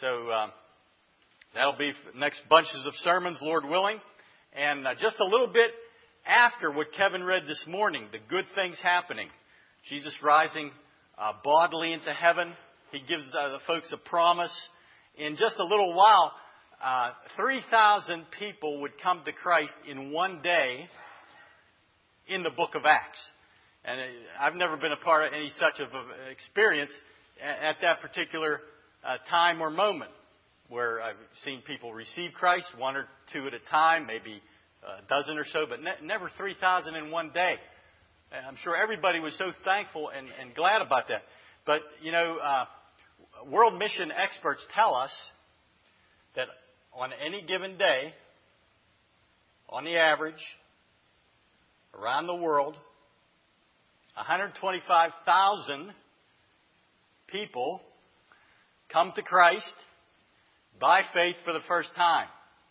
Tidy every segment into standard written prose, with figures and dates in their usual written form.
So that'll be next bunches of sermons, Lord willing. And just a little bit after what Kevin read this morning, the good things happening. Jesus rising bodily into heaven. He gives the folks a promise. In just a little while, 3,000 people would come to Christ in one day in the book of Acts. And I've never been a part of any such of an experience at that particular time or moment, where I've seen people receive Christ, one or two at a time, maybe a dozen or so, but never 3,000 in one day. And I'm sure everybody was so thankful and glad about that. But, world mission experts tell us that on any given day, on the average, around the world, 125,000 people come to Christ by faith for the first time.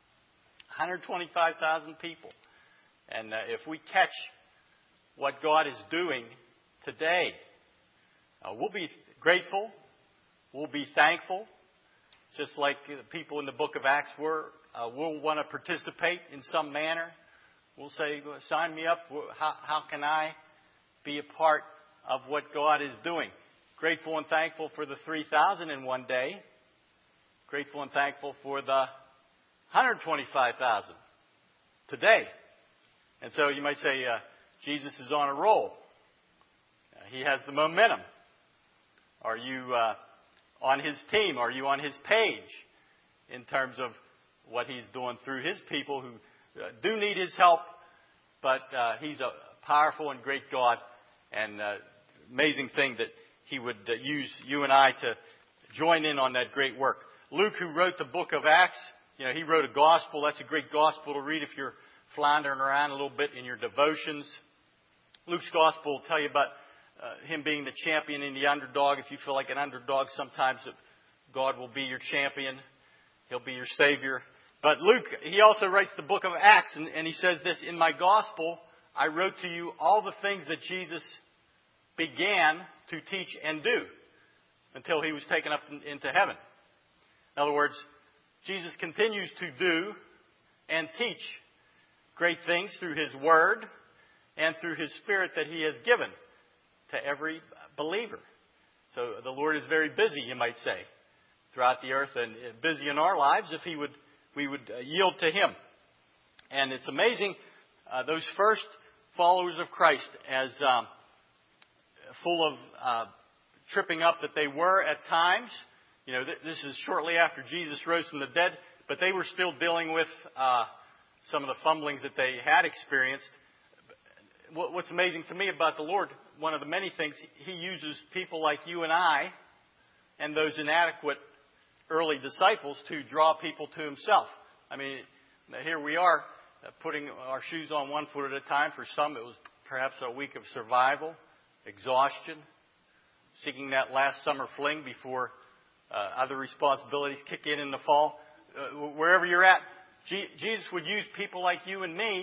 125,000 people. And if we catch what God is doing today, we'll be grateful. We'll be thankful. Just like the people in the book of Acts were. We'll want to participate in some manner. We'll say, sign me up. How can I be a part of what God is doing? Grateful and thankful for the 3,000 in one day. Grateful and thankful for the 125,000 today. And so you might say, Jesus is on a roll. He has the momentum. Are you on his team? Are you on his page in terms of what he's doing through his people who do need his help? But he's a powerful and great God, and amazing thing that he would use you and I to join in on that great work. Luke, who wrote the book of Acts, he wrote a gospel. That's a great gospel to read if you're floundering around a little bit in your devotions. Luke's gospel will tell you about him being the champion and the underdog. If you feel like an underdog, sometimes God will be your champion. He'll be your savior. But Luke, he also writes the book of Acts, and he says this, in my gospel, I wrote to you all the things that Jesus began to teach and do until he was taken up into heaven. In other words, Jesus continues to do and teach great things through his word and through his Spirit that he has given to every believer. So the Lord is very busy, you might say, throughout the earth, and busy in our lives if we would yield to him. And it's amazing, those first followers of Christ, as full of tripping up that they were at times. This is shortly after Jesus rose from the dead, but they were still dealing with some of the fumblings that they had experienced. What's amazing to me about the Lord, one of the many things, he uses people like you and I and those inadequate early disciples to draw people to himself. I mean, here we are putting our shoes on one foot at a time. For some, it was perhaps a week of survival, exhaustion, seeking that last summer fling before other responsibilities kick in the fall. Wherever you're at, Jesus would use people like you and me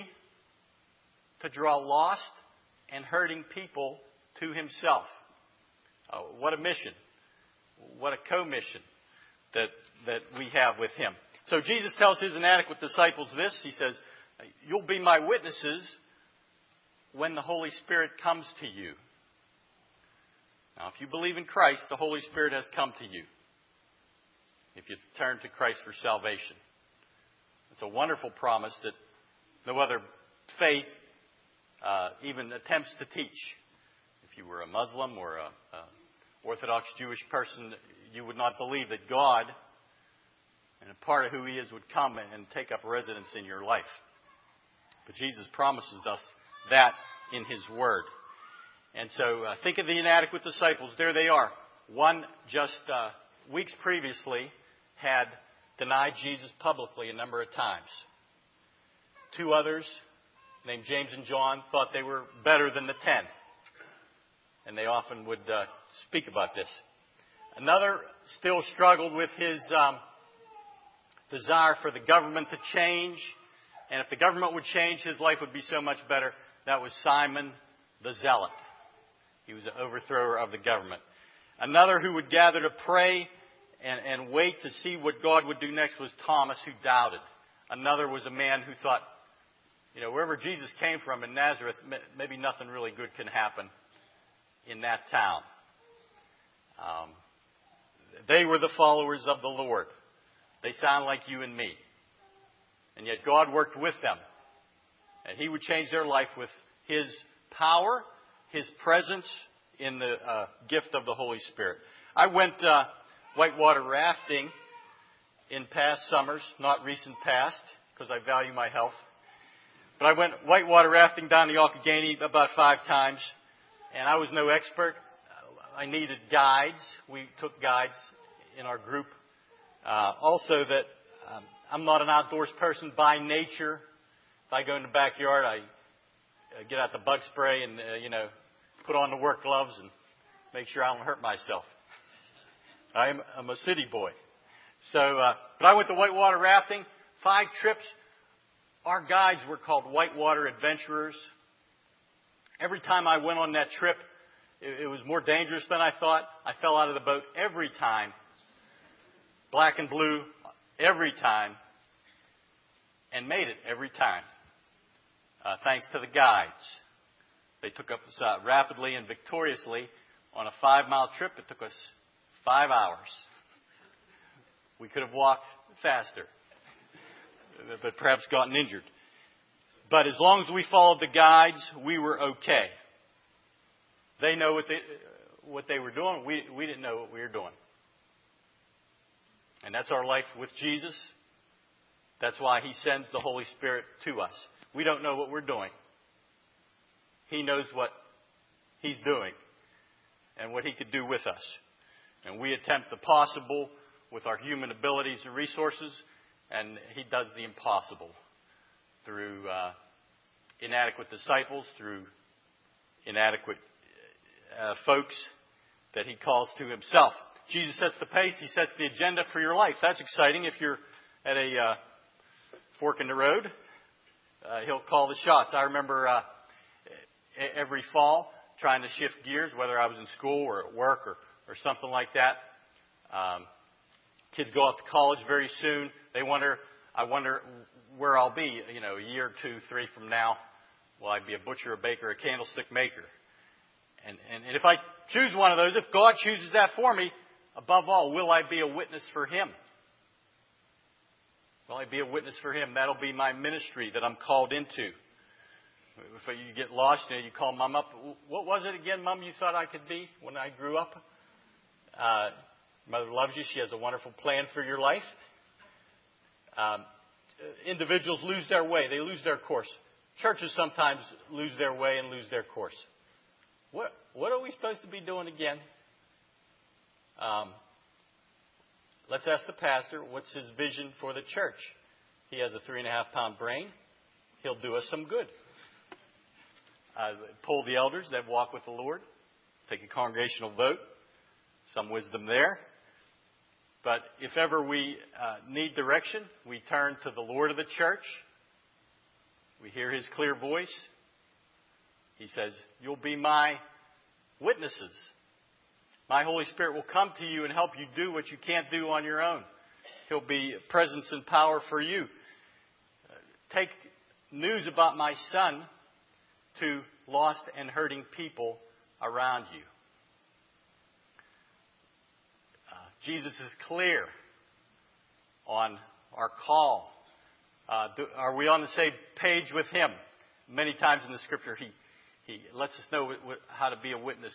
to draw lost and hurting people to himself. What a mission. What a co-mission that we have with him. So Jesus tells his inadequate disciples this. He says, you'll be my witnesses when the Holy Spirit comes to you. Now, if you believe in Christ, the Holy Spirit has come to you. If you turn to Christ for salvation. It's a wonderful promise that no other faith even attempts to teach. If you were a Muslim or a Orthodox Jewish person, you would not believe that God, and a part of who he is, would come and take up residence in your life. But Jesus promises us that in his word. And so think of the inadequate disciples. There they are. One just weeks previously had denied Jesus publicly a number of times. Two others, named James and John, thought they were better than the 10. And they often would speak about this. Another still struggled with his desire for the government to change. And if the government would change, his life would be so much better. That was Simon the Zealot. He was an overthrower of the government. Another who would gather to pray and wait to see what God would do next was Thomas, who doubted. Another was a man who thought, wherever Jesus came from in Nazareth, maybe nothing really good can happen in that town. They were the followers of the Lord. They sound like you and me. And yet God worked with them. And He would change their life with His power, His presence in the gift of the Holy Spirit. I went whitewater rafting in past summers, not recent past, because I value my health. But I went whitewater rafting down the Youghiogheny about 5 times, and I was no expert. I needed guides. We took guides in our group. Also that I'm not an outdoors person by nature. If I go in the backyard, I get out the bug spray and, put on the work gloves and make sure I don't hurt myself. I'm a city boy. So, but I went to whitewater rafting, 5 trips. Our guides were called whitewater adventurers. Every time I went on that trip, it was more dangerous than I thought. I fell out of the boat every time. Black and blue every time. And made it every time. Thanks to the guides. They took us rapidly and victoriously on a 5-mile trip. It took us 5 hours. We could have walked faster, but perhaps gotten injured. But as long as we followed the guides, we were okay. They know what they were doing. We didn't know what we were doing. And that's our life with Jesus. That's why He sends the Holy Spirit to us. We don't know what we're doing. He knows what He's doing and what He could do with us. And we attempt the possible with our human abilities and resources, and He does the impossible through inadequate disciples, through inadequate folks that He calls to Himself. Jesus sets the pace. He sets the agenda for your life. That's exciting. If you're at a fork in the road, He'll call the shots. I remember every fall trying to shift gears, whether I was in school or at work or something like that. Kids go off to college very soon. I wonder where I'll be, a year, 2, 3 from now. Will I be a butcher, a baker, a candlestick maker? And if I choose one of those, if God chooses that for me, above all, will I be a witness for Him? Will I be a witness for Him? That'll be my ministry that I'm called into. If you get lost, you call Mom up. What was it again, Mom, you thought I could be when I grew up? Mother loves you. She has a wonderful plan for your life. Individuals lose their way. They lose their course. Churches sometimes lose their way and lose their course. What are we supposed to be doing again? Let's ask the pastor, what's his vision for the church? He has a 3.5-pound brain. He'll do us some good. Poll the elders that walk with the Lord. Take a congregational vote. Some wisdom there. But if ever we need direction, we turn to the Lord of the church. We hear His clear voice. He says, "You'll be my witnesses. My Holy Spirit will come to you and help you do what you can't do on your own. He'll be presence and power for you. Take news about my Son to lost and hurting people around you." Jesus is clear on our call. Are we on the same page with Him? Many times in the Scripture, He lets us know how to be a witness.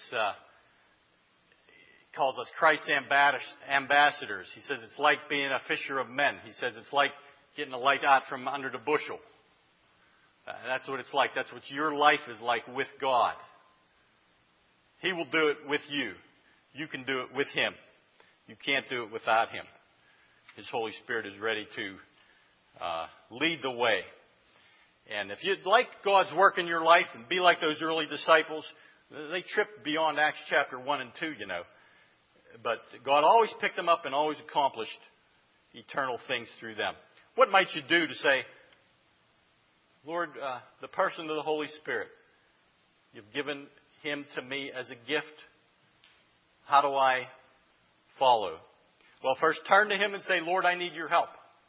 He calls us Christ's ambassadors. He says it's like being a fisher of men. He says it's like getting a light out from under the bushel. That's what it's like. That's what your life is like with God. He will do it with you. You can do it with Him. You can't do it without Him. His Holy Spirit is ready to lead the way. And if you'd like God's work in your life and be like those early disciples, they tripped beyond Acts chapter 1 and 2, But God always picked them up and always accomplished eternal things through them. What might you do to say, Lord, the person of the Holy Spirit, you've given Him to me as a gift. How do I follow? Well, first turn to Him and say, Lord, I need your help.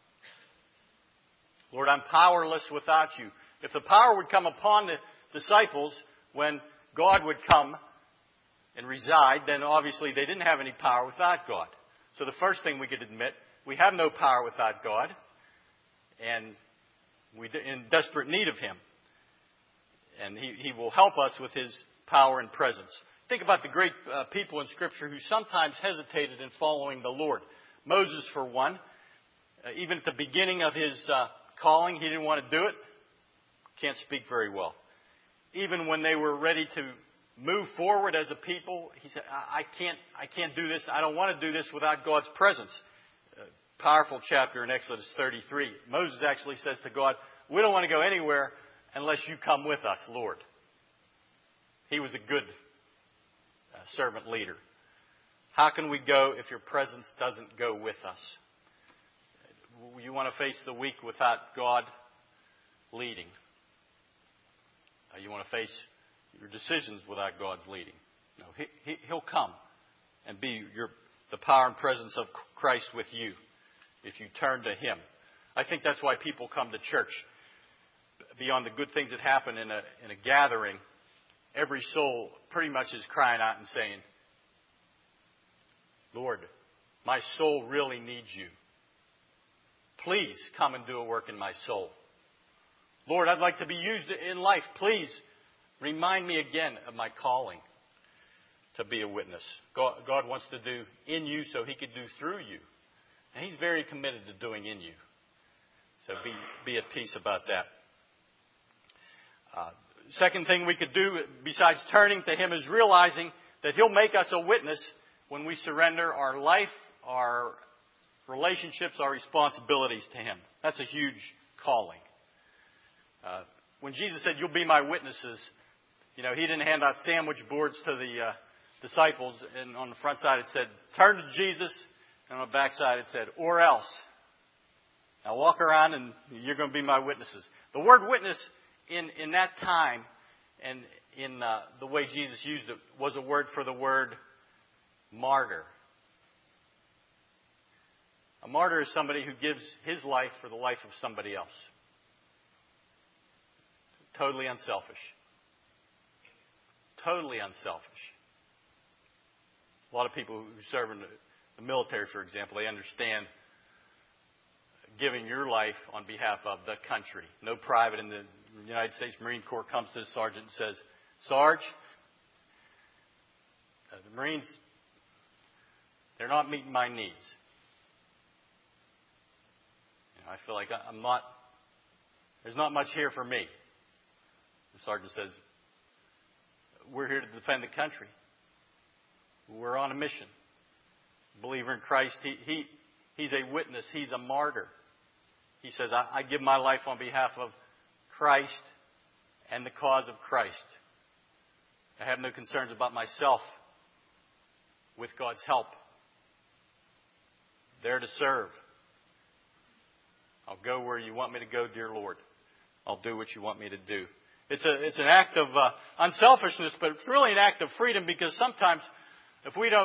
Lord, I'm powerless without you. If the power would come upon the disciples when God would come and reside, then obviously they didn't have any power without God. So the first thing we could admit, we have no power without God, and we're in desperate need of Him. And He will help us with His power and presence. Think about the great people in Scripture who sometimes hesitated in following the Lord. Moses, for one, even at the beginning of his calling, he didn't want to do it. Can't speak very well. Even when they were ready to move forward as a people, he said, I can't do this. I don't want to do this without God's presence. Powerful chapter in Exodus 33. Moses actually says to God, we don't want to go anywhere unless you come with us, Lord. He was a good servant leader. How can we go if your presence doesn't go with us? You want to face the week without God leading. You want to face your decisions without God's leading. No, He'll come and be the power and presence of Christ with you if you turn to Him. I think that's why people come to church. Beyond the good things that happen in a gathering, every soul pretty much is crying out and saying, Lord, my soul really needs you. Please come and do a work in my soul. Lord, I'd like to be used in life. Please remind me again of my calling to be a witness. God wants to do in you so He could do through you. And He's very committed to doing in you. So be at peace about that. Second thing we could do besides turning to Him is realizing that He'll make us a witness when we surrender our life, our relationships, our responsibilities to Him. That's a huge calling. When Jesus said, you'll be my witnesses, He didn't hand out sandwich boards to the disciples, and on the front side it said, turn to Jesus, and on the back side it said, or else. Now walk around and you're going to be my witnesses. The word witness in that time and in the way Jesus used it was a word for the word martyr. A martyr is somebody who gives his life for the life of somebody else. Totally unselfish. Totally unselfish. A lot of people who serve in the military, for example, they understand giving your life on behalf of the country. No private in the United States Marine Corps comes to the sergeant and says, Sarge, the Marines, they're not meeting my needs. I feel like there's not much here for me. The sergeant says, we're here to defend the country. We're on a mission. Believer in Christ, he's a witness. He's a martyr. He says, I give my life on behalf of Christ and the cause of Christ. I have no concerns about myself. With God's help, there to serve. I'll go where you want me to go, dear Lord. I'll do what you want me to do. It's an act of unselfishness, but it's really an act of freedom, because sometimes if we're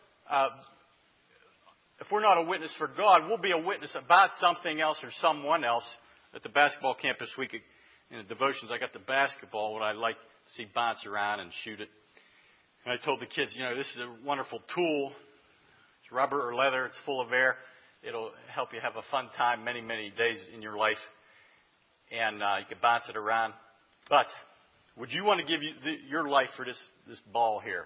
not a witness for God, we'll be a witness about something else or someone else. At the basketball camp this week, in the devotions, I got the basketball, what I like to see bounce around and shoot it. And I told the kids, this is a wonderful tool. It's rubber or leather. It's full of air. It'll help you have a fun time many, many days in your life. And you can bounce it around. But would you want to give your life for this ball here?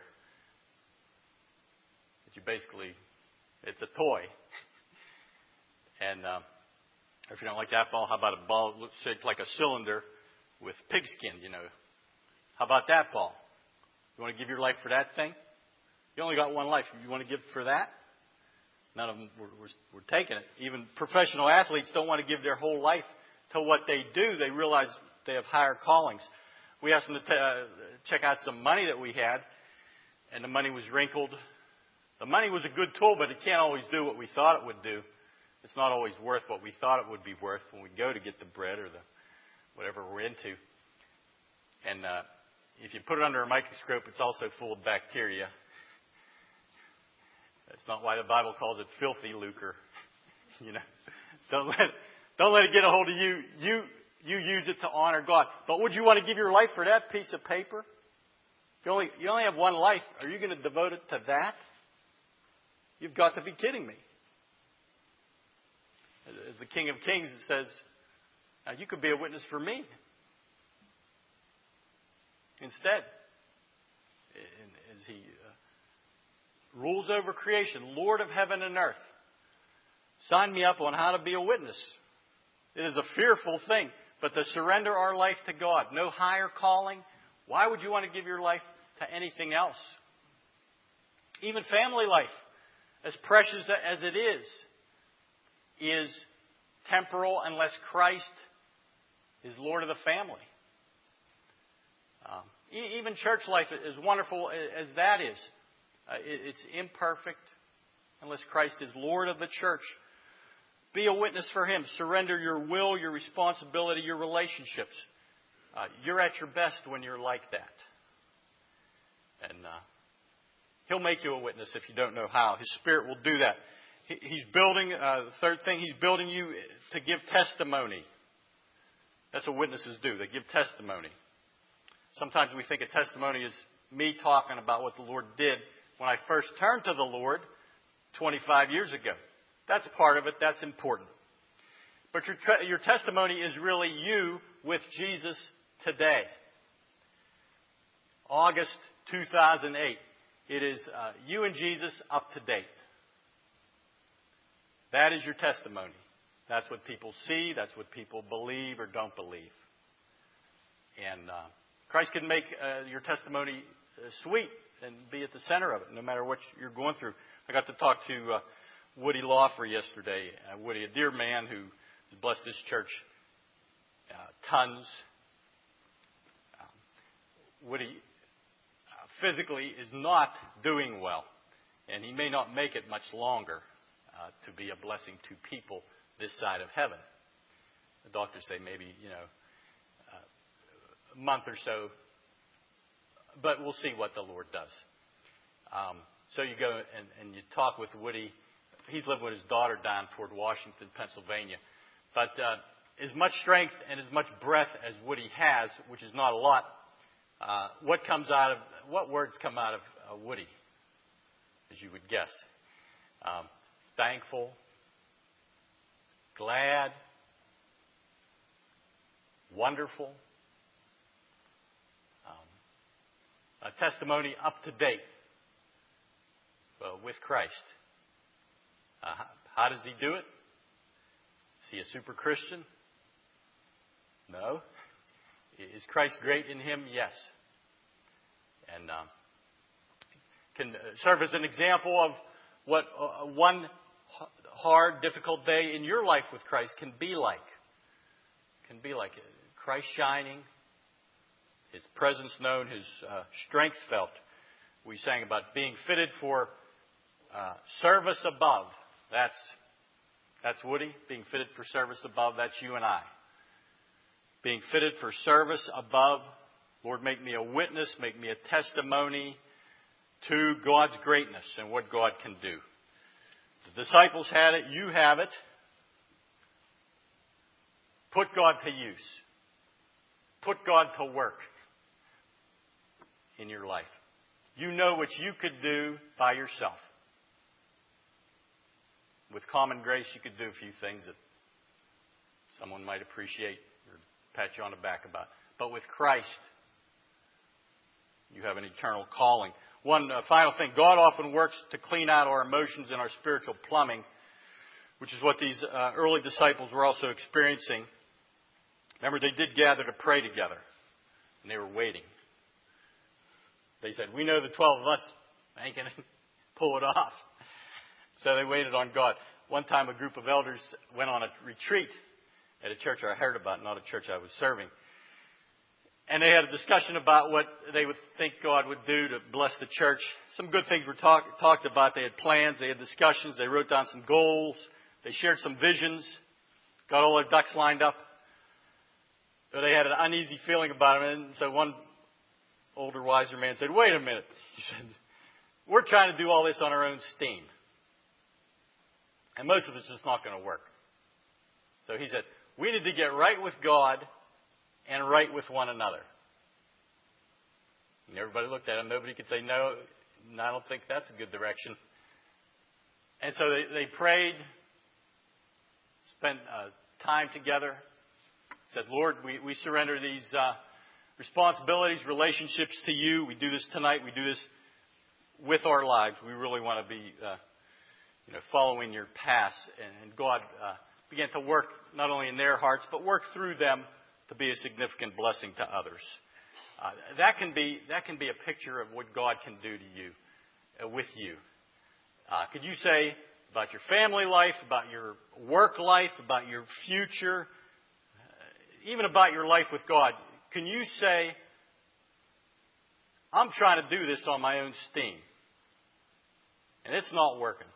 It's a toy. And if you don't like that ball, how about a ball shaped like a cylinder with pigskin, How about that ball? You want to give your life for that thing? You only got one life. You want to give for that? None of them were taking it. Even professional athletes don't want to give their whole life to what they do. They realize they have higher callings. We asked them to check out some money that we had, and the money was wrinkled. The money was a good tool, but it can't always do what we thought it would do. It's not always worth what we thought it would be worth when we go to get the bread or whatever we're into. And if you put it under a microscope, it's also full of bacteria. That's not why the Bible calls it filthy lucre. You know, don't let it get a hold of you. You use it to honor God. But would you want to give your life for that piece of paper? You only have one life. Are you going to devote it to that? You've got to be kidding me. As the King of Kings says, you could be a witness for me. Instead, as He rules over creation, Lord of heaven and earth, sign me up on how to be a witness. It is a fearful thing, but to surrender our life to God, no higher calling. Why would you want to give your life to anything else? Even family life, as precious as it is temporal unless Christ is Lord of the family. Even church life, as wonderful as that is, it's imperfect unless Christ is Lord of the church. Be a witness for Him. Surrender your will, your responsibility, your relationships. You're at your best when you're like that. And He'll make you a witness if you don't know how. His Spirit will do that. He's building, the third thing, He's building you to give testimony. That's what witnesses do. They give testimony. Sometimes we think a testimony is me talking about what the Lord did when I first turned to the Lord 25 years ago. That's part of it. That's important. But your testimony is really you with Jesus today. August 2008. It is you and Jesus up to date. That is your testimony. That's what people see. That's what people believe or don't believe. And Christ can make your testimony sweet and be at the center of it, no matter what you're going through. I got to talk to Woody Lawfrey yesterday. Woody, a dear man who has blessed this church tons. Woody physically is not doing well, and he may not make it much longer to be a blessing to people this side of heaven. The doctors say maybe, a month or so, but we'll see what the Lord does. So you go and you talk with Woody. He's living with his daughter down toward Washington, Pennsylvania. But as much strength and as much breath as Woody has, which is not a lot, what words come out of Woody, as you would guess? Thankful, glad, wonderful, a testimony up to date with Christ. How does he do it? Is he a super Christian? No. Is Christ great in him? Yes. And can serve as an example of what one hard, difficult day in your life with Christ can be like. Can be like Christ shining, His presence known, His strength felt. We sang about being fitted for service above. That's Woody. Being fitted for service above, that's you and I. Being fitted for service above. Lord, make me a witness, make me a testimony to God's greatness and what God can do. The disciples had it, you have it. Put God to use. Put God to work in your life. You know what you could do by yourself. With common grace, you could do a few things that someone might appreciate or pat you on the back about. But with Christ, you have an eternal calling. One final thing. God often works to clean out our emotions and our spiritual plumbing, which is what these early disciples were also experiencing. Remember, they did gather to pray together, and they were waiting. They said, we know the 12 of us ain't going to pull it off. So they waited on God. One time a group of elders went on a retreat at a church I heard about, not a church I was serving. And they had a discussion about what they would think God would do to bless the church. Some good things were talked about. They had plans. They had discussions. They wrote down some goals. They shared some visions. Got all their ducks lined up. But they had an uneasy feeling about it. And so one older, wiser man said, wait a minute. He said, we're trying to do all this on our own steam. And most of it's just not going to work. So he said, we need to get right with God and right with one another. And everybody looked at him. Nobody could say, no, I don't think that's a good direction. And so they prayed, spent time together, said, Lord, we surrender these responsibilities, relationships to you. We do this tonight. We do this with our lives. We really want to be following your path. And God began to work not only in their hearts, but work through them to be a significant blessing to others. That can be a picture of what God can do to you, with you. Could you say about your family life, about your work life, about your future, even about your life with God? Can you say, I'm trying to do this on my own steam, and it's not working.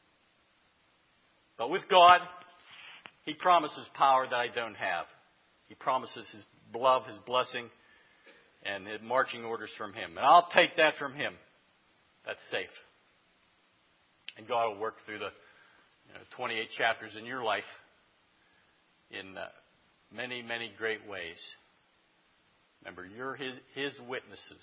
But with God, He promises power that I don't have. He promises His love, His blessing, and marching orders from Him. And I'll take that from Him. That's safe. And God will work through the 28 chapters in your life in many, many great ways. Remember, you're His witnesses.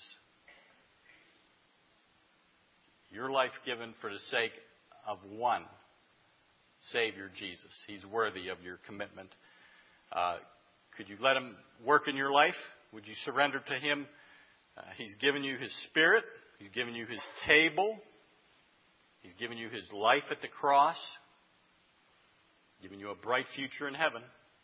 Your life given for the sake of one Savior, Jesus. He's worthy of your commitment. Could you let Him work in your life? Would you surrender to Him? He's given you His Spirit. He's given you His table. He's given you His life at the cross. Given you a bright future in heaven.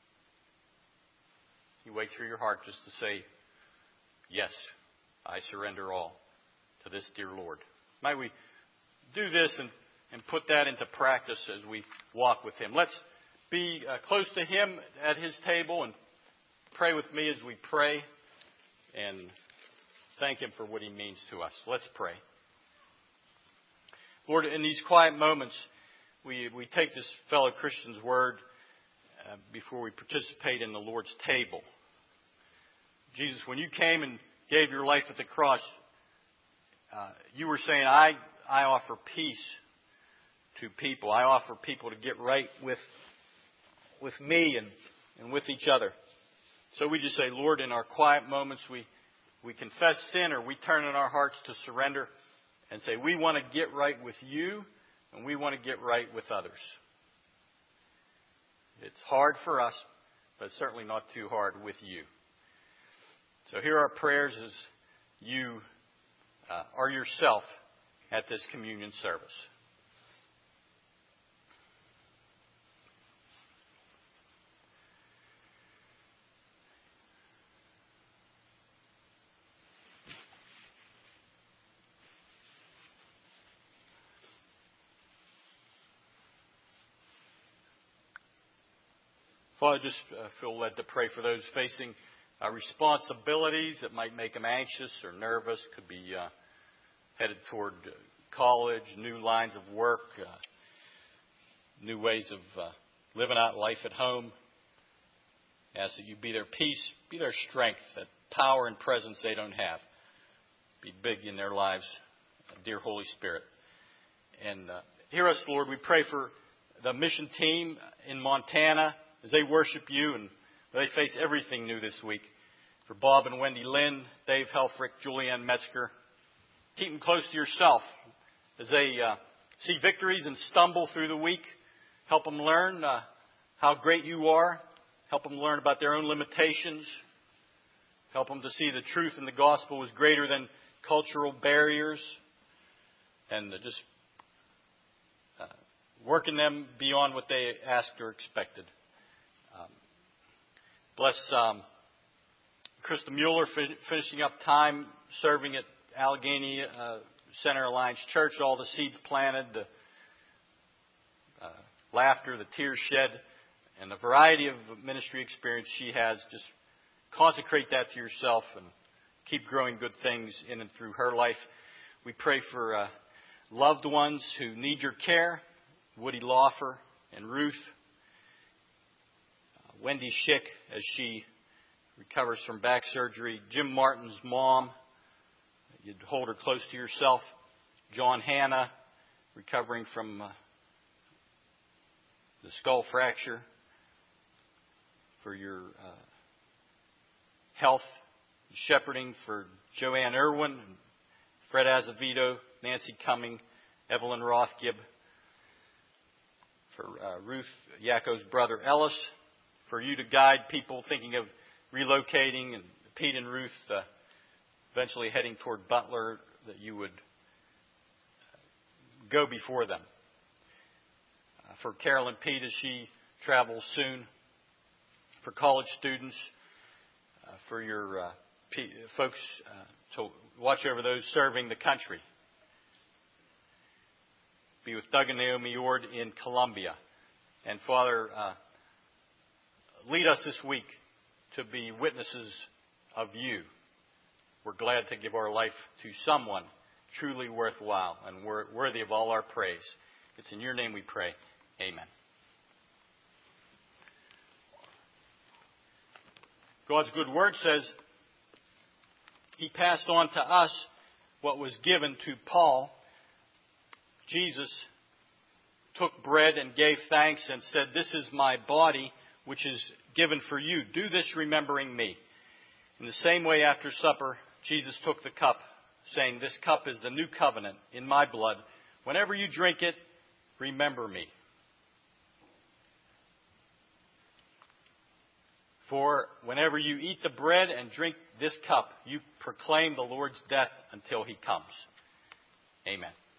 He waits for your heart just to say, yes, I surrender all to this dear Lord. Might we do this and put that into practice as we walk with Him. Let's be close to Him at His table and pray with me as we pray and thank Him for what He means to us. Let's pray. Lord, in these quiet moments, we take this fellow Christian's word before we participate in the Lord's table. Jesus, when you came and gave your life at the cross, you were saying, I offer peace to people. I offer people to get right with me and with each other. So we just say, Lord, in our quiet moments, we confess sin, or we turn in our hearts to surrender and say, we want to get right with you, and we want to get right with others. It's hard for us, but it's certainly not too hard with you. So here are our prayers as you are yourself at this communion service. Father, I just feel led to pray for those facing responsibilities that might make them anxious or nervous. Could be headed toward college, new lines of work, new ways of living out life at home. Ask that you be their peace, be their strength, that power and presence they don't have. Be big in their lives, dear Holy Spirit. And hear us, Lord. We pray for the mission team in Montana as they worship you and they face everything new this week. For Bob and Wendy Lynn, Dave Helfrich, Julianne Metzger, keep them close to yourself as they see victories and stumble through the week. Help them learn how great you are. Help them learn about their own limitations. Help them to see the truth in the gospel is greater than cultural barriers. And just working them beyond what they asked or expected. Bless Krista Mueller finishing up time serving at Allegheny Center Alliance Church. All the seeds planted, the laughter, the tears shed, and the variety of ministry experience she has. Just consecrate that to yourself and keep growing good things in and through her life. We pray for loved ones who need your care. Woody Laufer and Ruth. Wendy Schick as she recovers from back surgery. Jim Martin's mom. You'd hold her close to yourself. John Hanna recovering from the skull fracture, for your health, shepherding for Joanne Irwin, Fred Azevedo, Nancy Cumming, Evelyn Rothgibb, for Ruth Yakko's brother Ellis, for you to guide people thinking of relocating, and Pete and Ruth eventually heading toward Butler, that you would go before them. For Carol and Pete as she travels soon, for college students, for your folks to watch over those serving the country. Be with Doug and Naomi Ord in Colombia. And Father, lead us this week to be witnesses of you. We're glad to give our life to someone truly worthwhile and worthy of all our praise. It's in your name we pray. Amen. God's good word says he passed on to us what was given to Paul. Jesus took bread and gave thanks and said, "This is my body, which is given for you. Do this remembering me." In the same way, after supper, Jesus took the cup, saying, "This cup is the new covenant in my blood. Whenever you drink it, remember me." For whenever you eat the bread and drink this cup, you proclaim the Lord's death until he comes. Amen.